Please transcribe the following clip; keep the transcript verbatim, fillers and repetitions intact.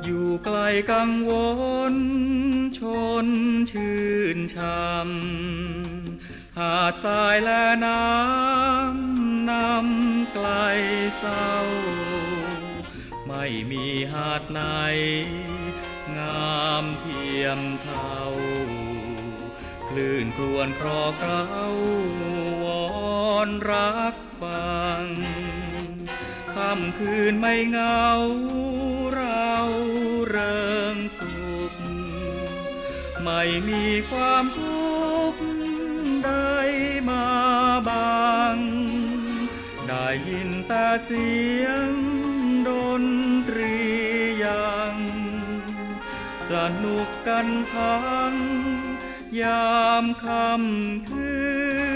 อยู่ไกลกังวลชนชื่นช่ำหาดทรายและน้ำนำไกลเศร้าไม่มีหาดไหนงามเทียมเท่าคลื่นครวญคลอเกล้าวอนรักฟังค่ำคืนไม่เหงาเราเริงสุขไม่มีความทุกข์ใดมาบังได้ยินแต่เสียงดนตรียังสนุกกันทั้งยามค่ำคืน